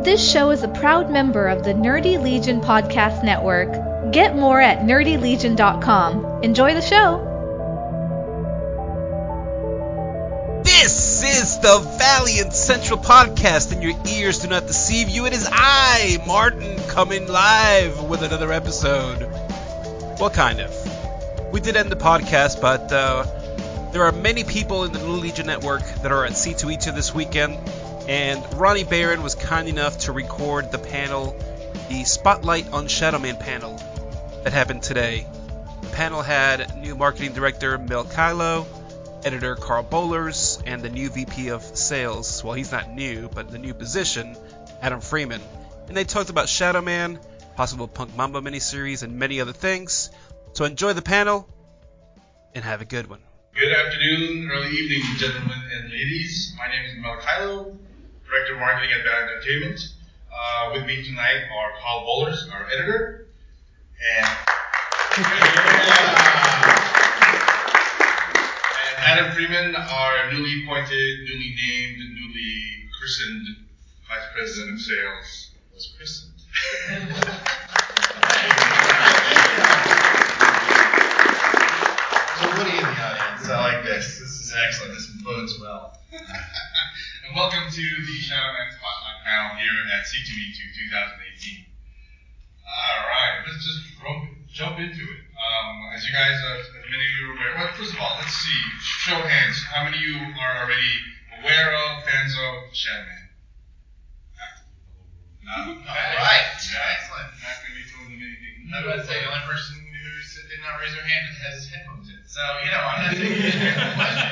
This show is a proud member of the Nerdy Legion Podcast Network. Get more at nerdylegion.com. Enjoy the show! This is the Valiant Central Podcast, and your ears do not deceive you. It is I, Martin, coming live with another episode. Well, kind of. We did end the podcast, but there are many people in the New Legion Network that are at C2E2 this weekend, and Ronnie Barron was kind enough to record the panel, the Spotlight on Shadowman panel that happened today. The panel had new marketing director Mel Kylo, editor Carl Bowlers, and the new VP of sales, well, he's not new, but the new position, Adam Freeman. And they talked about Shadowman, possible Punk Mambo miniseries, and many other things. So enjoy the panel, and have a good one. Good afternoon, early evening, gentlemen and ladies. My name is Mel Kylo, Director of Marketing at Valiant Entertainment. With me tonight are Carl Bowlers, our editor, and Adam Freeman, our newly appointed, newly named, newly christened Vice President of Sales. Was christened. So Woody in the audience. I like this. This is excellent. This bodes well. And welcome to the Shadowman Spotlight panel here at C2E2 2018. Alright, let's just jump into it. As you guys, as many of you are aware, well, first of all, let's see, show of hands. How many of you are already aware of, fans of Shadowman? All right. Excellent. Not going to be told them anything. I was about to say, the only person who did not raise their hand has headphones in. So, I'm not taking a question.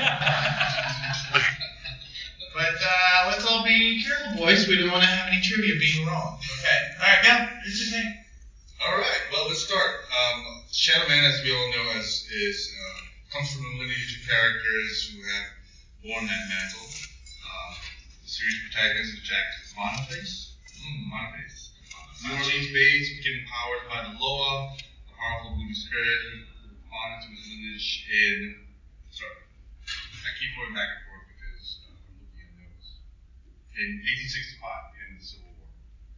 But let's all be careful, boys. We don't want to have any trivia being wrong. Okay. All right, Mel, it's your thing. All right. Well, let's start. Shadowman, as we all know, comes from a lineage of characters who have worn that mantle. The series protagonist is Jack Monoface. New Orleans Bates became empowered by the Loa, a powerful voodoo spirit who spawned into his lineage I keep going back and forth because I'm looking at notes. In 1865, the end of the Civil War.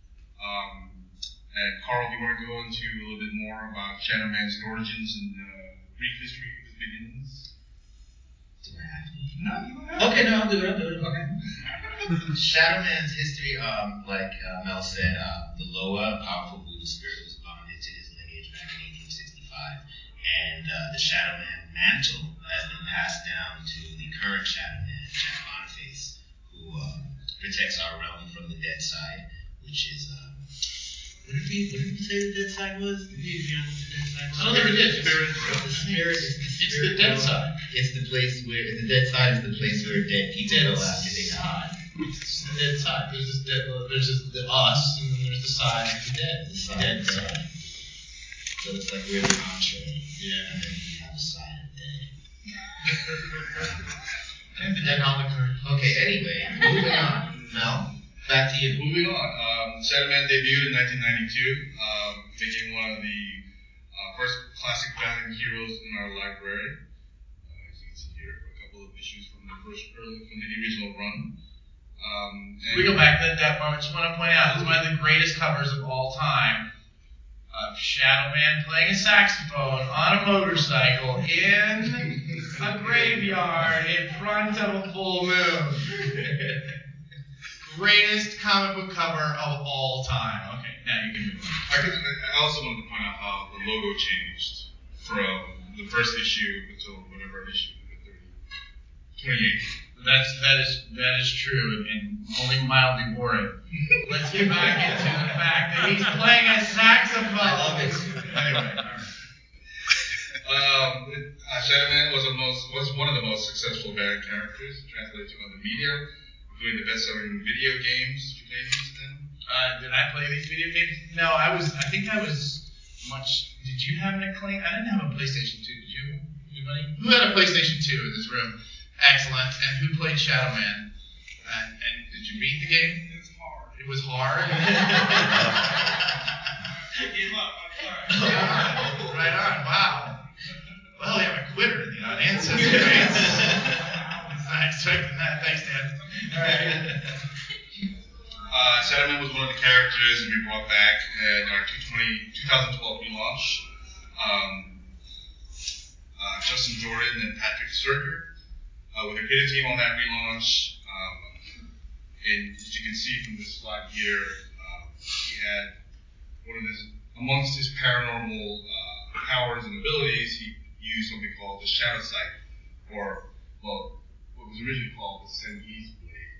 And Carl, do you want to go into a little bit more about Shadowman's origins and brief history of his beginnings? Do I have to? No, you don't have to. Okay, no, I'll do it. Okay. Shadowman's history, like Mel said, the Loa, a powerful voodoo spirit, was born into his lineage back in 1865. And the Shadowman mantle has been passed down to the current Shadowman, Jack Monoface, who protects our realm from the dead side, which is, what did we say the dead side was? Did we agree on what the dead side was? I don't think we did. It's the dead side. It's the place where, the dead side is the place where dead people go after they die. It's the dead side. There's just the us, and then there's the side of the dead. The dead side. So it's like we're the entree. Yeah. And then we have a side of dead. And the dead on the curtain. Okay, anyway, moving on. Mel, back to you. Moving on. Shadowman debuted in 1992, making one of the first classic Valiant heroes in our library. As you can see here, a couple of issues from the original run. We go back to that part. I just want to point out, this is one of the greatest covers of all time of Shadowman playing a saxophone on a motorcycle in a graveyard in front of a full moon. Greatest comic book cover of all time. Okay, now you can move on. I also wanted to point out how the logo changed from the first issue until whatever issue, 28. That is true and only mildly boring. Let's get back into the fact that he's playing a saxophone. I love it. Anyway, all right. Shadowman was one of the most successful Valiant characters translated to other media, including the best-selling video games. Did you play these then? Did I play these video games? No, I think I was much. Did you have an acclaim? I didn't have a PlayStation 2. Did you? Anybody? Who had a PlayStation 2 in this room? Excellent. And who played Shadowman? And did you beat the game? It was hard. I gave up. I'm sorry. Right on. Wow. Well, we have a quitter in the audience. I was not expecting that. Thanks, Dan. All right. Shadow Man was one of the characters that we brought back at our 2012 relaunch. Justin Jordan and Patrick Zerker with a creative team on that relaunch. And as you can see from this slide here, he had amongst his paranormal powers and abilities, he used something called the Shadow Sight, or, well, what was originally called the Sengi's Blade.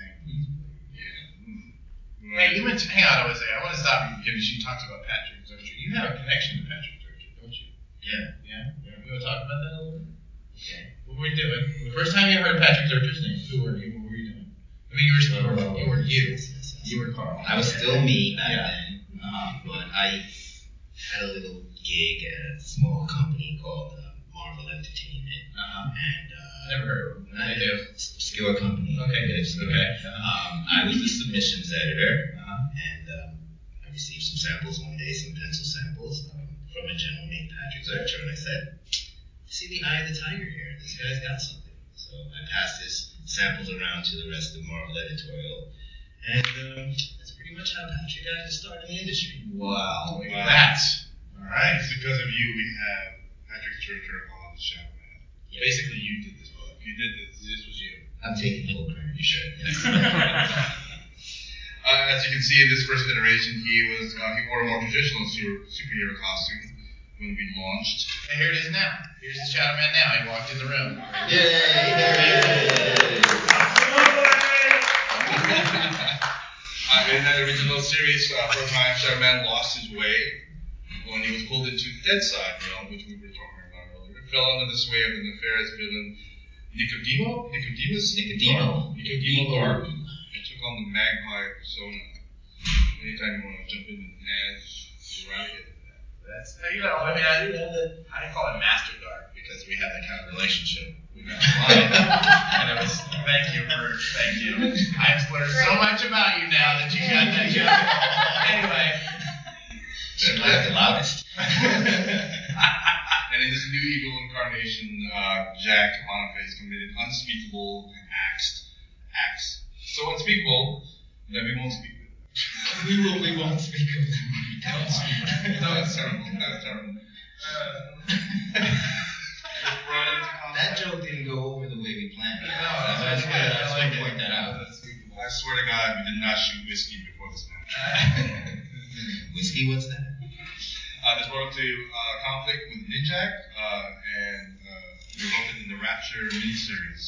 Yeah. Hey, you mentioned, hang on, I want to stop you because you talked about Patrick Zercher. You have a connection to Patrick Zercher, don't you? Yeah. You want to talk about that a little bit? Okay. What were you doing? The first time you heard Patrick Zercher's name, who were you? What were you doing? I mean, you were you. You were Carl. I was still me back then, but I had a little gig at a small company called Marvel Entertainment. And never heard of them. What do they do? Obscure company. Okay, good. Okay. I was the submissions editor, and I received some samples one day, some pencil samples from a gentleman named Patrick Zercher, and I said, "See the eye of the tiger here. This guy's got something." So I passed his samples around to the rest of Marvel editorial, and that's pretty much how Patrick got his start in the industry. Wow, look at that. All right. It's because of you we have Patrick Zercher on the Shadow Man. Yeah. Basically, you did this book. You did this. This was you. I'm taking full credit. You should. As you can see in this first iteration, he wore a more traditional superhero costume when we launched. And here it is now. Here's the Shadow Man now. He walked in the room. In that original series, for a time, Shadow Man lost his way when he was pulled into the Dead Side realm, which we were talking about earlier. He fell under the sway of the nefarious villain Nicodemo Garp, and took on the Magpie persona. Anytime you want to jump in and add, you're right into that. That's I call it Master Dark because we had that kind of relationship. We got flying, and it was thank you. I've learned so much about you now that you got that joke. Anyway, She laughed the loudest. And in this new evil incarnation, Jack Boniface committed unspeakable acts so unspeakable that we won't speak with them. We won't speak of them. don't speak. That's terrible. That joke didn't go over the way we planned. No, I that's good. I just like want to it. point that out. I swear to God, we did not shoot whiskey before this match. Whiskey, what's that? This brought up to conflict with Ninjak and resulted in the Rapture miniseries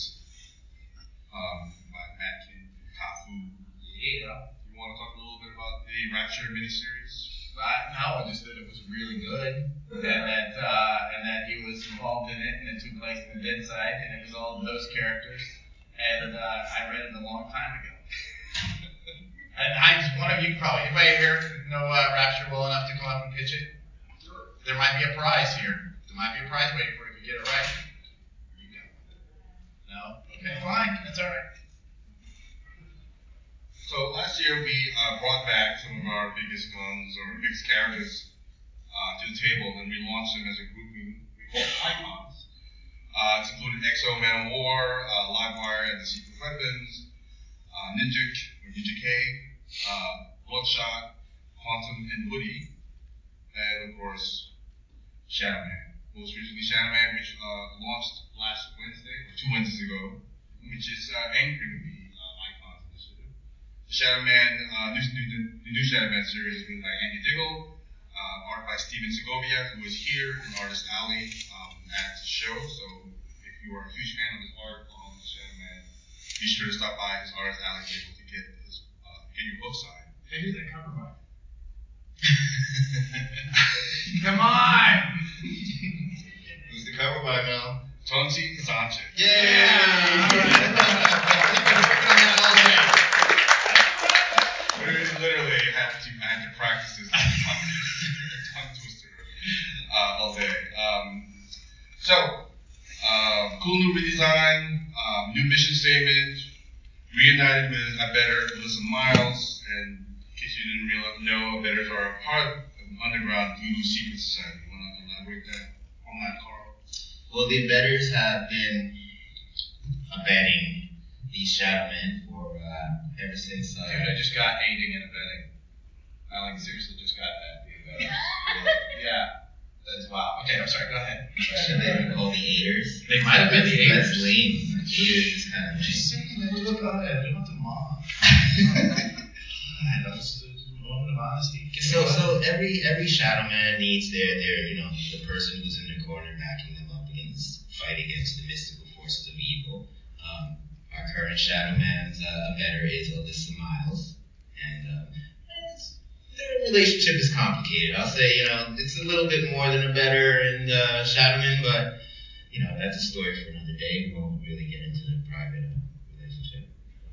by Matt Kafu. Yeah. You want to talk a little bit about the Rapture miniseries? No, just that it was really good, and that he was involved in it, and it took place in the Dead Side, and it was all of those characters, and I read it a long time ago. And one of you probably, anybody here know Rapture well enough to come up and pitch it? There might be a prize here. There might be a prize waiting for you if you get it right. You go. No? Okay, fine. That's all right. So last year we brought back some of our biggest guns or biggest characters to the table, and we launched them as a grouping we call Icons. It's included Exo, Man of War, Livewire and the Secret Weapons, Ninja K, Bloodshot, Quantum, and Woody, and of course Shadow Man. Most recently Shadow Man, which launched last Wednesday, or 2 Wednesdays ago, which is anchoring the Icons initiative. The Shadow Man, the new Shadow Man series is written by Andy Diggle, art by Steven Segovia, who was here in Artist Alley at the show. So if you are a huge fan of his art on the Shadow Man, be sure to stop by his Artist Alley table to get your book signed. Hey, who's that cover by? Come on! Who's the cover by, Mel? Tonsi Sanchez. Yay! Yeah! We've been working on that all day. Literally, I had to practice this tongue twister all day. Cool new redesign, new mission statement, reunited with Melissa Miles, and in case you didn't know, Abettors are a part of an underground voodoo secret society. You want to elaborate on that, Carl? Well, the Abettors have been abetting these Shadow Men for ever since. Dude, I just got aiding and abetting. I seriously just got that the other day. Yeah. That's wow. Okay, I'm sorry. Go ahead. Should they be called the aiders? They might have been the aiders. That's lame. Aiders is kind of lame. Just saying that. Look, God, I don't want to mock. God, that was a moment of honesty. So every Shadow Man needs their the person who's in their corner backing them up against fight against the mystical forces of evil. Our current Shadow Man's abettor is Alyssa Miles, and their relationship is complicated. I'll say it's a little bit more than abettor and Shadow Man, but that's a story for another day. We won't really get into the private relationship.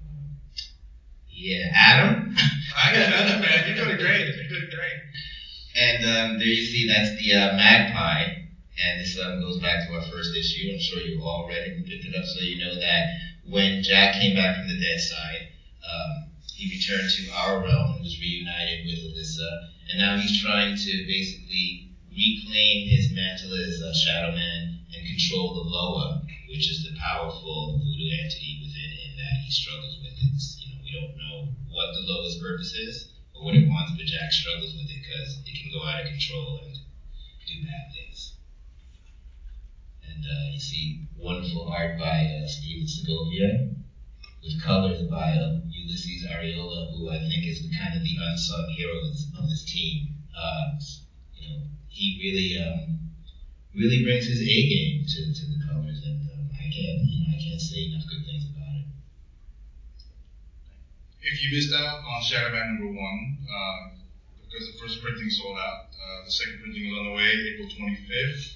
Adam. I got nothing, man. You're doing great. And there you see, that's the Magpie. And this goes back to our first issue. I'm sure you all read it and picked it up, so you know that when Jack came back from the dead side, he returned to our realm and was reunited with Alyssa. And now he's trying to basically reclaim his mantle as Shadow Man and control the Loa, which is the powerful voodoo entity within him that he struggles with. We don't know what the Loa's purpose is or what it wants, but Jack struggles with it because it can go out of control and do bad things. And you see wonderful art by Steven Segovia with colors by Ulysses Ariola, who I think is kind of the unsung hero of this team. He really brings his A game to the colors, and I can't say enough good things about it. If you missed out on Shadow Man #1, because the first printing sold out, the second printing is on the way, April 25th.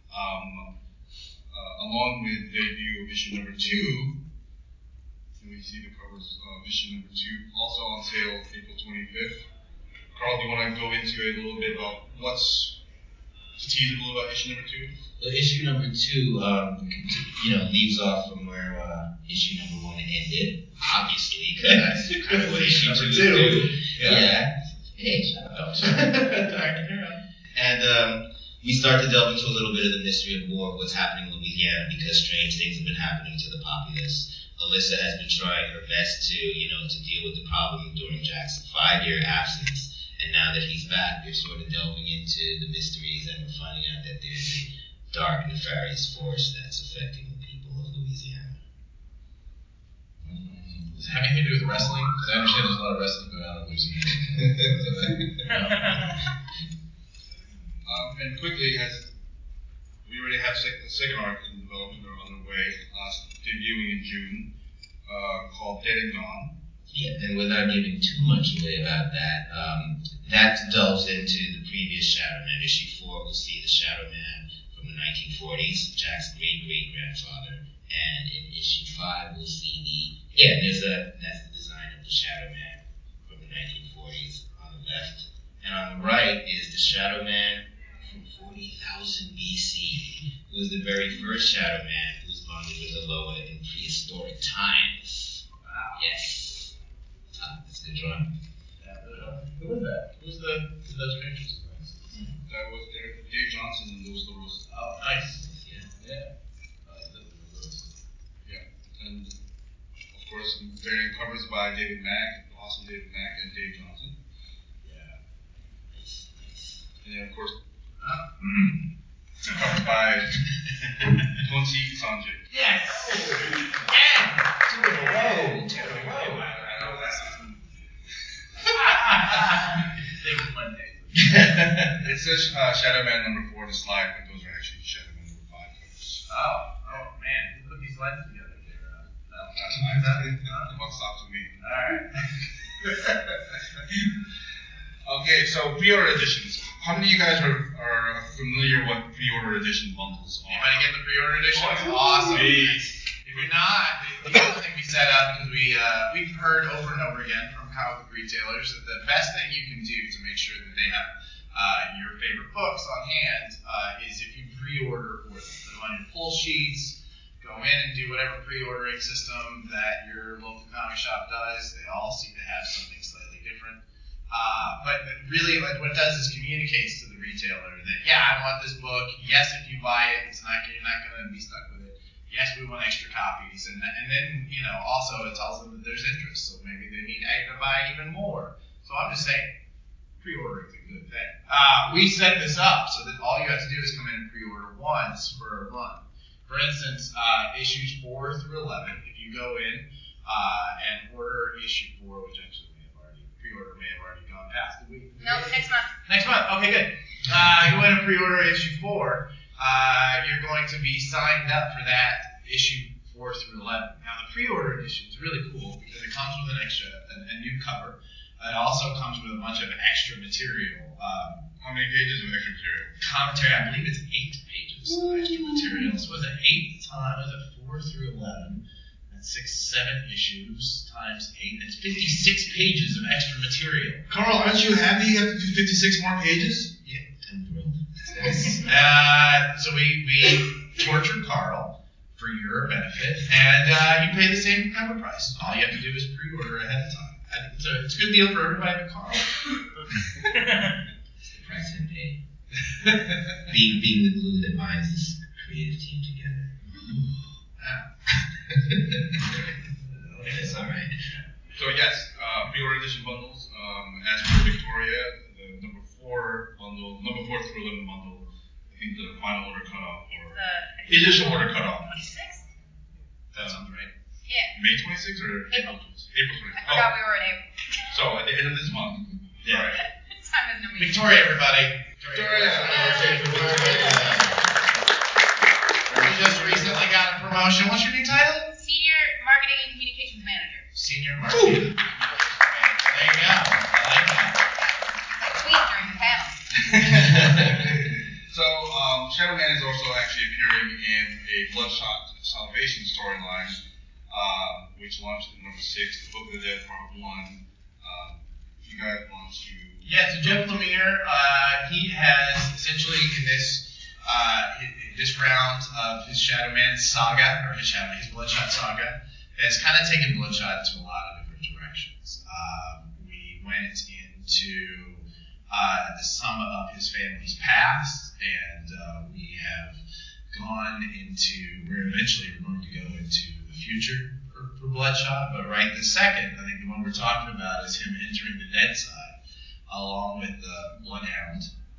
Along with the debut of issue #2, and we see the covers of issue #2 also on sale April 25th. Carl, do you want to go into a little bit about to tease a little about issue #2? Well, issue #2, leaves off from where issue #1 ended, obviously, because that's kind of what issue #2 is. Yeah. Hey, shut up. And we start to delve into a little bit of the mystery of war, of what's happening in Louisiana, because strange things have been happening to the populace. Alyssa has been trying her best to deal with the problem during Jack's 5-year absence. And now that he's back, they're sort of delving into the mysteries, and we're finding out that there's a dark, nefarious force that's affecting the people of Louisiana. Does it have anything to do with wrestling? Because I understand there's a lot of wrestling going on in Louisiana. And quickly, we already have the second arc in development or on the way, debuting in June, called Dead and Gone. Yeah, and without giving too much away about that, that delves into the previous Shadow Man. Issue 4 will see the Shadow Man from the 1940s, Jack's great-great-grandfather. And in issue 5, we'll see that's the design of the Shadow Man from the 1940s on the left. And on the right is the Shadow Man from 40,000 BC, who was the very first Shadow Man who was bonded with the Loa in prehistoric times. Wow. Yes. That's a good drawing. Who was that? Who was those pictures? That was Dave Johnson and Louis LaRosa. Oh, nice. Yeah. And of course, variant covers by David Mack, awesome David Mack, and Dave Johnson. Yeah. Nice. And then of course, covered by Tonchi Sanjay. Yes! Yeah! 2 in a row! It says Shadow Man #4 in the slide, but those are actually Shadow Man #5 covers. Oh man, who put these lines together there? The buck stops with me. Alright. Okay, so pre-order editions. How many of you guys are familiar what pre-order edition bundles are? Anybody get the pre-order editions? Awesome. If you're not, the other thing we set up, because we've heard over and over again from comic book retailers that the best thing you can do to make sure that they have your favorite books on hand is if you pre-order for them. Put them on your pull sheets, go in and do whatever pre-ordering system that your local comic shop does. They all seem to have something slightly different. But really, what it does is communicates to the retailer that, I want this book. Yes, if you buy it, you're not going to be stuck with it. yes, we want extra copies, and then also it tells them that there's interest, so maybe they need to buy even more. So I'm just saying, pre-ordering is a good thing. We set this up so that all you have to do is come in and pre-order once for a month. For instance, issues 4 through 11, if you go in and order issue 4, which actually pre-order may have already gone past the week. No, next month. Next month, okay, good. Go in and pre-order issue 4. You're going to be signed up for that issue 4 through 11. Now, the pre-order edition is really cool because it comes with a new cover. It also comes with a bunch of extra material. How many pages of extra material? Commentary, I believe it's 8 pages of extra material. So was it 4 through 11? That's 7 issues times 8. That's 56 pages of extra material. Carl, aren't you happy you have to do 56 more pages? Yeah, I'm thrilled. So we torture Carl for your benefit, and you pay the same cover price. All you have to do is pre-order ahead of time. I think it's a good deal for everybody but Carl. It's the price I pay. being the glue that binds this creative team together. That's all right. So yes, pre-order edition bundles. As for Victoria, the number 4 through 11 bundle, I think the final order cutoff or initial order cutoff. 26th? That sounds right. Yeah. May 26th or April. April 26th. I forgot we were in April. So at the end of this month. Yeah. Right. Time is no meaning. Victoria, everybody. Victoria. You just recently got a promotion. What's your new title? Senior Marketing and Communications Manager. Senior Marketing. There you go. I like that. Tweet during the panel. So Shadow Man is also actually appearing in a Bloodshot Salvation storyline, which launched in number 6, The Book of the Dead, Part 1. If you guys want to... Yeah, so Jeff Lemire, he has essentially in this round of his Shadow Man saga, or his Bloodshot saga, has kind of taken Bloodshot into a lot of different directions. We went into the sum of his family's past, and we have gone into, we're going to go into the future for Bloodshot, but right this second, I think the one we're talking about is him entering the dead side, along with the Bloodhound.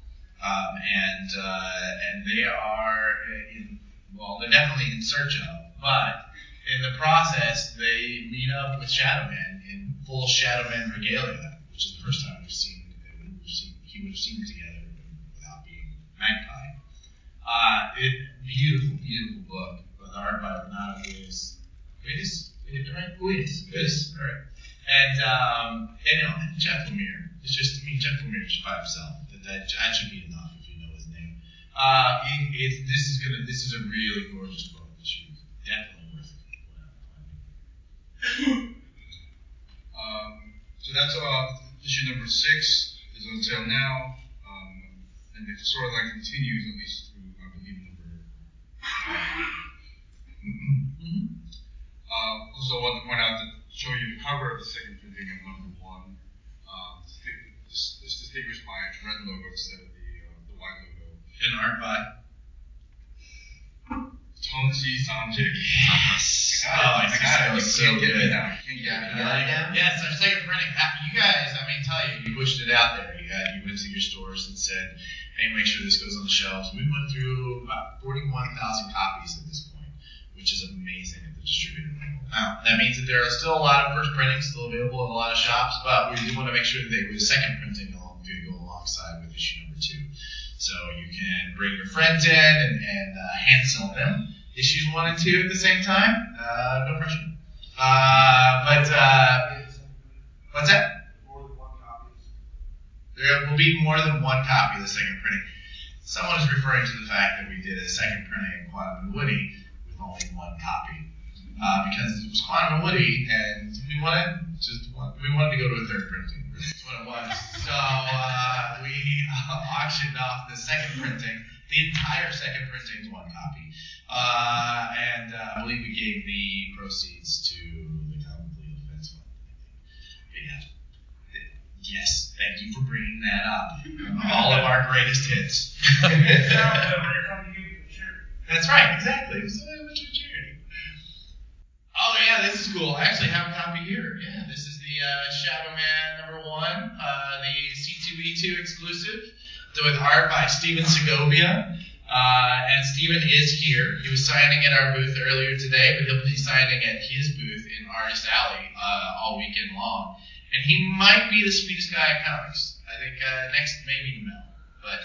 And they are they're definitely in search of, but in the process, they meet up with Shadow Man in full Shadow Man regalia, which is the first time he would have seen it together without being Magpie. Beautiful, beautiful book, with art by Renato Guides. Guides? All right. And Jeff Lemire. Jeff Lemire just by himself. That should be enough if you know his name. This is a really gorgeous book that you definitely worth it. So that's issue number 6 is on sale now, and the storyline continues at least through, I believe, number 9. Also, I want to point out to show you the cover of the second printing of number 1. It's distinguished by its red logo instead of the white logo. And art by Tonsi Sanjay. Yes. I got it. You can't get me now. You can't get me now. Yes, our second printing. You guys, you pushed it out there. You went to your stores and said, hey, make sure this goes on the shelves. We went through about 41,000 copies at this point, which is amazing at the distributor level. Now, that means that there are still a lot of first printings still available in a lot of shops, but we do want to make sure that the second printing go alongside with issue number 2. So you can bring your friends in and hand sell them issues 1 and 2 at the same time. No pressure. What's that? More than one copy. There will be more than one copy of the second printing. Someone is referring to the fact that we did a second printing of Quantum and Woody with only 1 copy. Because it was Quantum and Woody, and we wanted to go to a third printing. That's what it was. So we auctioned off the second printing, the entire second printing is 1 copy, and I believe we gave the proceeds to the Comic Legal Defense Fund. Yes, thank you for bringing that up. All of our greatest hits. That's right, exactly. So much of a charity. Yeah, this is cool. I actually have a copy here. Yeah, this is the Shadow Man #1, the C2E2 exclusive, with art by Steven Segovia. And Steven is here. He was signing at our booth earlier today, but he'll be signing at his booth in Artist Alley all weekend long. And he might be the sweetest guy at comics. I think next maybe to Mel, but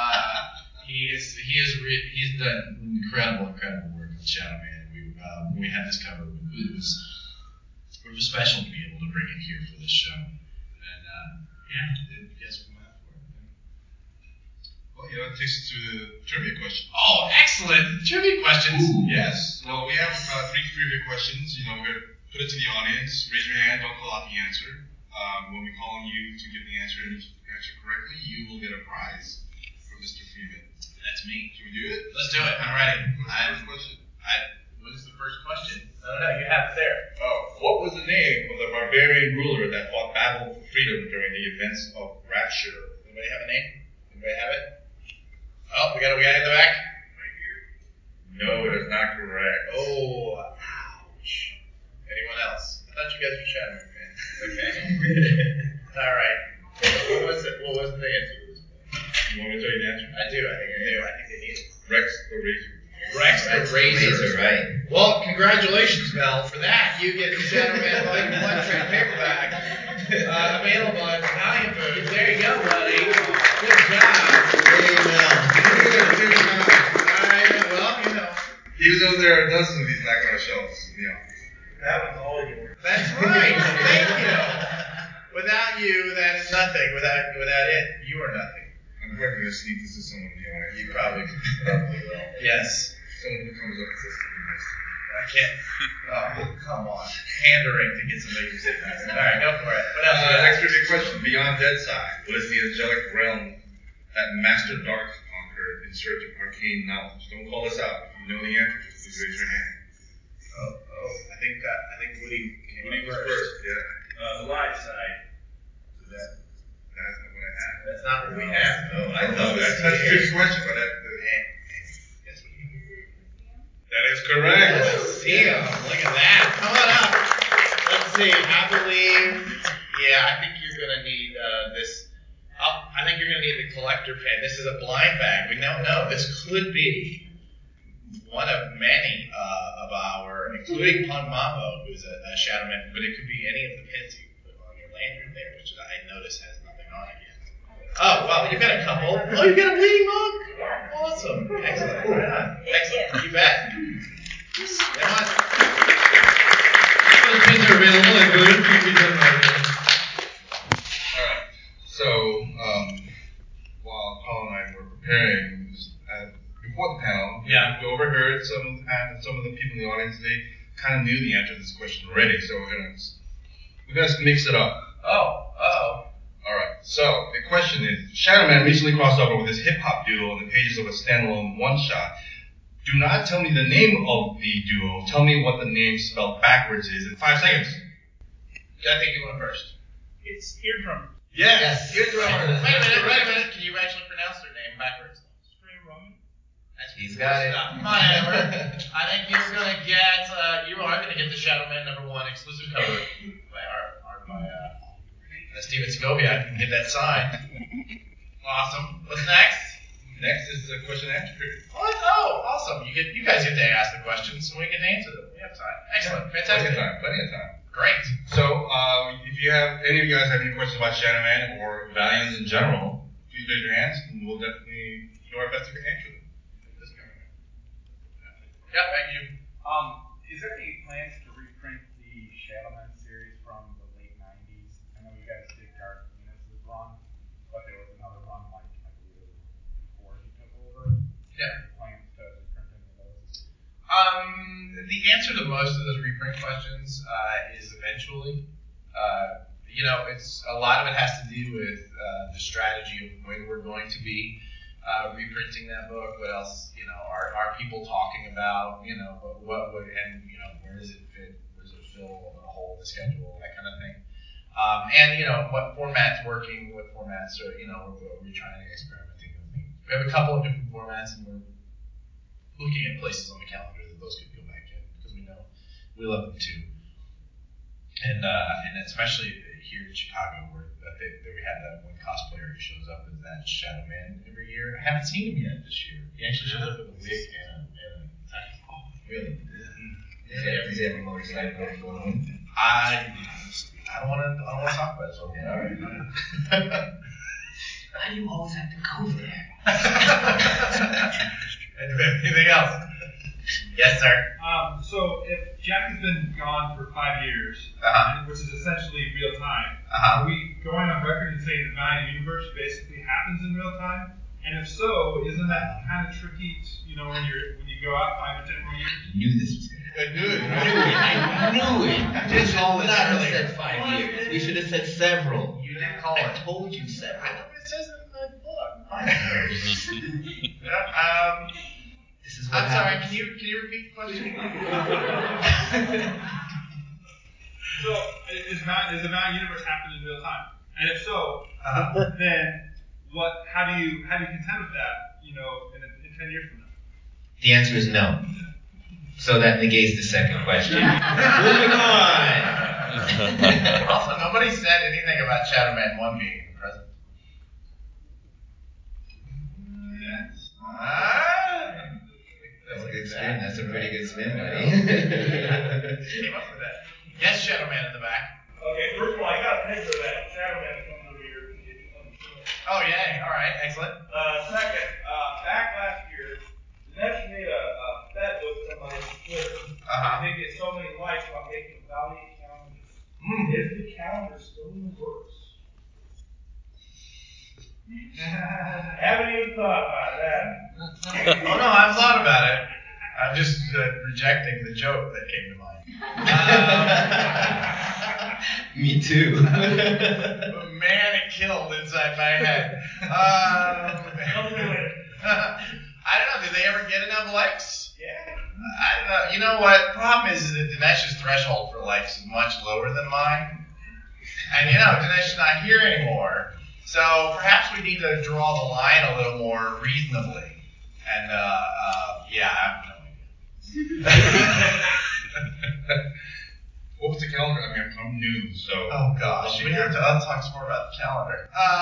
he's done incredible work on Shadow Man. When we had this cover, it was sort of special to be able to bring it here for this show. And guess what we have for it. Well, that takes us to the trivia question. Oh, excellent! Trivia questions. Ooh. Yes. Well, we have 3 trivia questions. We're gonna put it to the audience. Raise your hand. Don't call out the answer. When we call on you to give the answer and you answer correctly, you will get a prize from Mr. Freeman. That's me. Should we do it? Let's do it. I'm ready. What's the first question? What is the first question? I don't know. You have it there. Oh, what was the name of the barbarian ruler that fought battle for freedom during the events of Rapture? Anybody have a name? Anybody have it? Oh, we got a guy in the back. Right here. No, that's not correct. Oh, ouch. Anyone else? I thought you guys were Shadow Man. Okay. All right. What was the answer to this one? You want me to tell you the answer? I do. I think I do. I think they need it. Rex the Razor. Rex the Razor, right? Well, congratulations, Mel, for that. You get the Shadow Man Volume 1 trade paperback available at the Valiant booth. There you go, buddy. Good job. Hey, Mel. All right, well, Even though there are dozens of these back on our shelves, That was all yours. That's right. Thank you. Without you, that's nothing. Without it, you are nothing. I'm probably going to sneak this to someone in the audience. You probably will. Yes. Someone who comes up with this to be nice to me. I can't. Oh, come on. Pandering to get somebody to say nice. All right, go for it. What else? Next trivia question. Beyond Deadside, what is the angelic realm that Master Dark conquered in search of arcane knowledge? Don't call us out. If you know the answer, just please raise your hand. Oh. I think Woody Woody was first. Yeah. The light side. That's not what I had. That's not what we have. No, I thought That's a tricky question, but Guess what you that is correct. Coliseum. Look at that. Come on up. Let's see. I believe. Yeah, I think you're gonna need this. I think you're gonna need the collector pin. This is a blind bag. We don't know. This could be one of many of our, including Pun Mambo, who's a Shadow Man, but it could be any of the pins you put on your lanyard there, which I notice has nothing on it yet. Oh, wow, you got a couple. Oh, you got a bleeding monk? Awesome. Excellent. Right on. Excellent. You bet. Come on. Those pins are available at booth. Alright. So, while Paul and I were preparing before the panel, we overheard some of the people in the audience. They kind of knew the answer to this question already, so we're gonna mix it up. Alright, so the question is, Shadow Man recently crossed over with his hip-hop duo on the pages of a standalone one-shot. Do not tell me the name of the duo. Tell me what the name spelled backwards is in 5 seconds. I think you went first. It's eardrum. Yes. Wait a minute. Can you actually pronounce their name backwards? He's got it. Come on, Amber. I think you're going to get, you are going to get the Shadow Man #1 exclusive cover by Steven Segovia. You can get that signed. Awesome. What's next? Next is the question and answer period. What? Oh, awesome. You guys get to ask the questions, so we can answer them. We have time. Excellent. Fantastic. Plenty of time. Great. So, if you have any of you guys have any questions about Shadow Man or Valiant in general, please raise your hands, and we'll definitely do our best to answer them. Yeah, thank you. Is there any plans to reprint the Shadow Man series from the late 90s? I know you guys did Garth Ennis' run, but there was another run, like, I believe it was before he took over. Yeah. Any plans to reprint any of those? The answer to most of those reprint questions is eventually. It's a lot of it has to do with the strategy of when we're going to be reprinting that book. What else, are people talking about? What would, and where does it fit? Where does it fill a hole in the schedule? That kind of thing. And what format's working? What formats are we're trying to experimenting with things. We have a couple of different formats, and we're looking at places on the calendar that those could go back in because we know we love them too. And especially here in Chicago, where we have that one cosplayer who shows up as that Shadow Man every year. I haven't seen him yet this year. He actually shows up with a wig and a really? Yeah. Does he have a motorcycle going on? I don't want to talk about it. So okay, all right. Why do you always have to go there? Anything else? Yes, sir. So if Jack has been gone for 5 years, which is essentially real time, are we going on record and saying the Valiant Universe basically happens in real time? And if so, isn't that kind of tricky? When you go out 5 or 10 more years. I knew this was gonna happen. I knew it. We should not have said 5 years. We should have said several. You did call I it. told you several. I know what it says in the book. 5 years. This is what I'm sorry. happens. Can you repeat the question? So is the Valiant Universe happen in real time? And if so, then how do you contend with that? In 10 years from now. The answer is no. So that negates the second question. Moving on. Also, nobody said anything about Shadow Man 1 being the president. Yes. That's a good spin. That's a pretty good spin, buddy. Came up with that. Yes, Shadow Man in the back. Okay, first of all, I got a picture of that Shadow Man that comes over here. Oh, yay. All right. Excellent. Second, back last year, Dinesh made a bet with somebody on Twitter. They get so many likes about making a Valiant calendar. Is the calendar still in the works? Haven't even thought about that. Oh, no, I've thought about it. I'm just rejecting the joke that came to mind. Me too. But man, it killed inside my head. I don't know. Did they ever get enough likes? Yeah. I don't know. You know what? Problem is that Dinesh's threshold for likes is much lower than mine. And Dinesh is not here anymore. So perhaps we need to draw the line a little more reasonably. And yeah, I have no idea. What was the calendar? I mean, I'm new, so. Oh gosh, we have to talk some more about the calendar.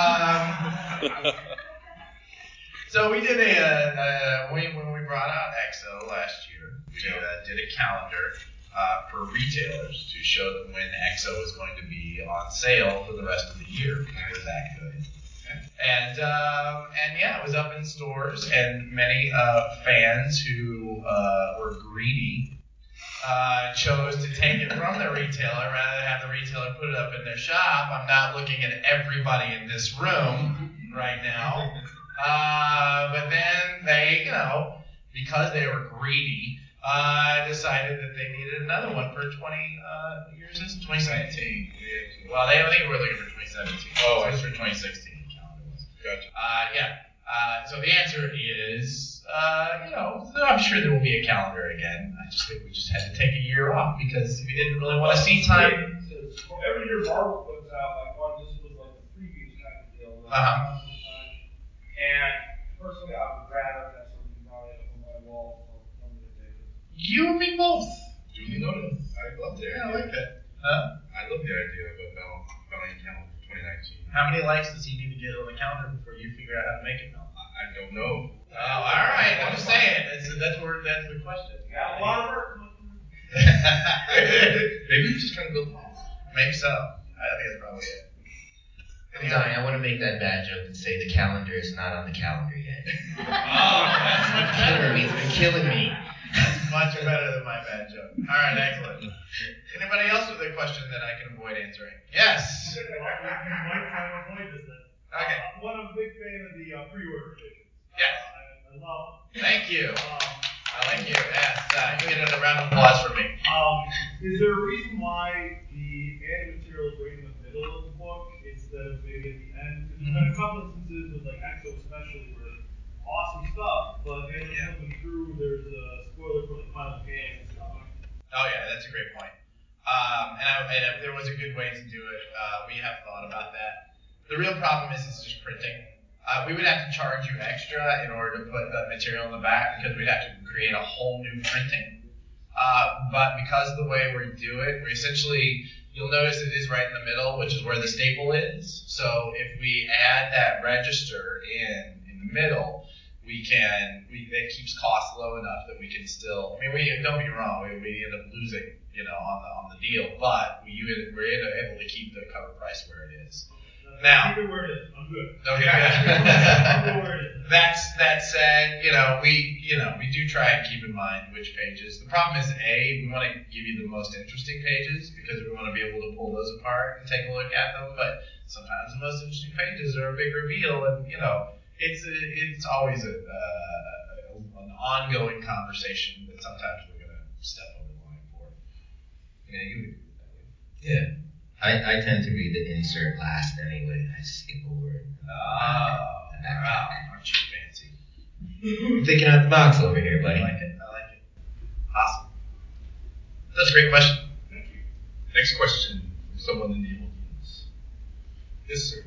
So we did when we brought out EXO last year, we did a calendar for retailers to show them when EXO was going to be on sale for the rest of the year. It was that good. And yeah, it was up in stores, and many fans who were greedy chose to take it from the retailer rather than have the retailer put it up in their shop. I'm not looking at everybody in this room right now. But then they, because they were greedy, decided that they needed another one for 20 years since 2017. Well, I think we were looking for 2017. Oh, it was for 2016. Gotcha. Yeah. So the answer is, I'm sure there will be a calendar again. I just think we just had to take a year off because we didn't really want to see time. Every year Marvel puts out like one, this was like the previews kind of deal. And personally, I would rather have something valid up on my wall for limited days. You and me both. Duly noted. I love the idea. Yeah, I like that. Huh? I love the idea of a Valiant calendar for 2019. How many likes does he need to get on the calendar before you figure out how to make it, Mel? I don't know. Oh, all right. I'm just saying. That's the question. Got a lot of work. Maybe he's just trying to build walls. Maybe so. I think that's probably it. Donnie, I want to make that bad joke and say the calendar is not on the calendar yet. Oh, that's much better. It's been killing me. That's much better than my bad joke. All right, excellent. Anybody else with a question that I can avoid answering? Yes. I might try to avoid this then. Okay. I'm a big fan of the pre-order tickets. Yes. I love them. Thank you. Thank you. Yes. You get a round of applause from me. Is there a reason why the added material is right in the middle of the book instead of maybe at the end? Because there's been a couple instances with like EXO especially where awesome stuff, but as you're flipping through, there's a spoiler for the final game and stuff. Oh yeah, that's a great point. And if there was a good way to do it, we have thought about that. The real problem is it's just printing. We would have to charge you extra in order to put the material in the back because we'd have to create a whole new printing. But because of the way we do it, we essentially, you'll notice it is right in the middle, which is where the staple is. So if we add that register in the middle, that keeps costs low enough that we can still. I mean, don't get me wrong, we end up losing, on the deal, but we're able to keep the cover price where it is. Now, keep it where it is. I'm good. Okay, good. That said, we do try and keep in mind which pages. The problem is, we want to give you the most interesting pages because we want to be able to pull those apart and take a look at them. But sometimes the most interesting pages are a big reveal, and it's always an ongoing conversation that sometimes we're going to step over the line for. Yeah, you would agree with that. Yeah. I tend to read the insert last anyway. I skip over it. Wow, aren't you fancy? I'm thinking out the box over here, buddy. I like it. Awesome. That's a great question. Thank you. Next question from someone in the audience. Yes, sir.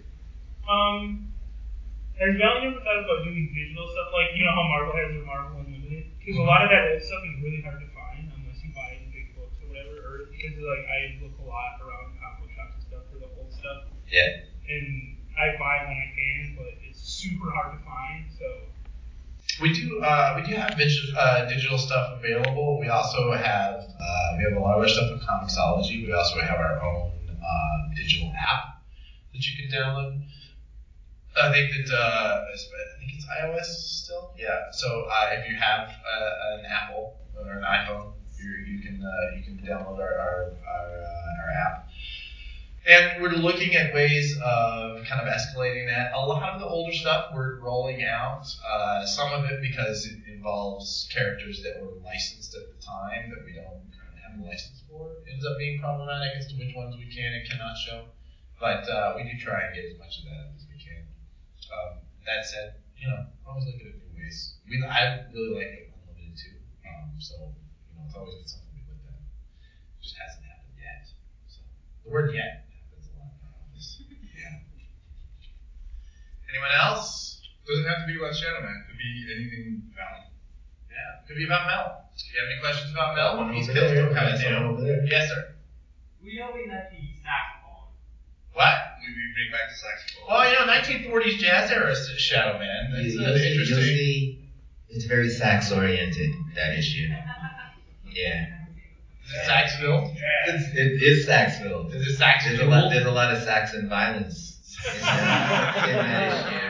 Has Valiant ever thought about doing digital stuff, like, how Marvel has their Marvel Unlimited? Because a lot of that old stuff is really hard to find unless you buy it in big books or whatever, or because, I look a lot around comic book shops and stuff for the old stuff. Yeah. And I buy when I can, but it's super hard to find, so. We do have digital stuff available. We also have a lot of our stuff with Comixology. We also have our own digital app that you can download. I think it's iOS still. Yeah. So if you have an Apple or an iPhone, you can download our app. And we're looking at ways of kind of escalating that. A lot of the older stuff we're rolling out. Some of it because it involves characters that were licensed at the time that we don't currently have a license for. Ends up being problematic as to which ones we can and cannot show. But we do try and get as much of that as we can. That said, always looking at new ways. I really like it Unlimited too. So it's always been something we looked at. It just hasn't happened yet. So the word "yet" happens a lot in our office. Yeah. Anyone else? Doesn't have to be about Shadow Man. It could be anything Valiant. Yeah. Could be about Mel. Do you have any questions about Mel? Someone He's over still there. kind of Someone over new. there. Yes, sir. We only let the saxophone. What? We bring back the saxophone. Well, 1940s jazz era Shadow Man. That's interesting. You'll see, it's very sax oriented, that issue. Yeah. Is it Saxville? It is Saxville. Is it Sax There's fueled? a lot of Saxon violence in that issue.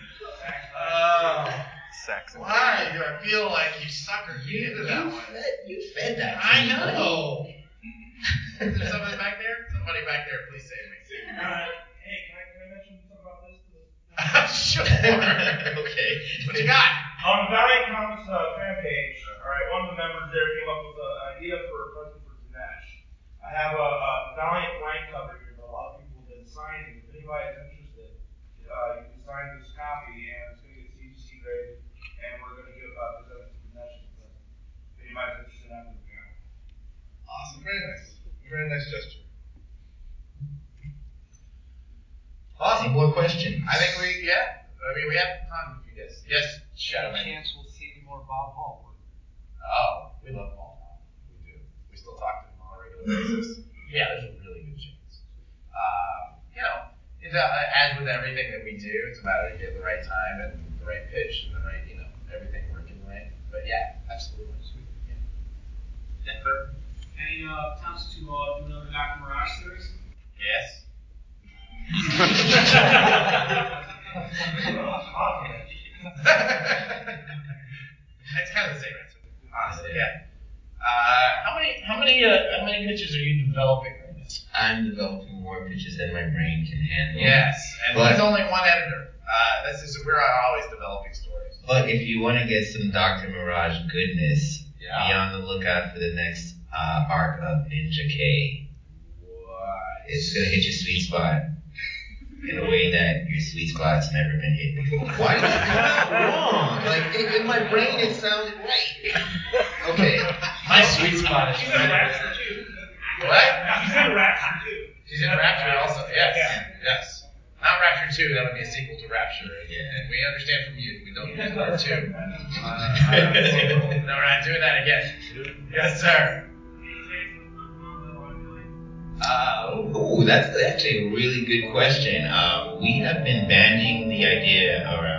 Saxon. Why do I feel like you suckered me into that one? You fed that. I know. Is there somebody back there? Somebody back there, please save me. Hey, can I mention something about this? Sure. Okay. What you got? On the Valiant Comics fan page, one of the members there came up with an idea for a present for Dinesh. I have a Valiant blank cover here that a lot of people have been signing. If anybody is interested, you can sign this copy, and it's going to get CGC graded, and we're going to present it to Dinesh. If anybody's interested after the panel. Awesome. Very nice. Very nice gesture. Any more questions? I think we have time. Yes, Shadow Man. Chance we'll see any more Bob Hall work. Oh, we love Paul. We do. We still talk to him on a regular basis. Yeah, there's a really good chance. As with everything that we do, it's a matter of getting the right time and the right pitch and the right, everything working right. But yeah, absolutely. Yeah. Yes, sir. Any attempts to do another Dr. Mirage series? Yes. It's kind of the same answer, honestly. Yeah. How many pitches are you developing right now? I'm developing more pitches than my brain can handle. Yes, and there's only one editor. We're always developing stories. But if you want to get some Dr. Mirage goodness, be on the lookout for the next arc of Ninja K. What? It's gonna hit your sweet spot in a way that your sweet spot's never been hit before. Why did you come out wrong? Like in my brain, it sounded right. Okay, my sweet spot is. She's in Rapture too. What? She's in Rapture too. She's in Rapture also. Yes. Yeah. Yes. Not Rapture 2. That would be a sequel to Rapture. Yeah. And we understand from you. We don't use part 2. No, we're not doing that again. Yes, sir. That's actually a really good question. We have been banding the idea around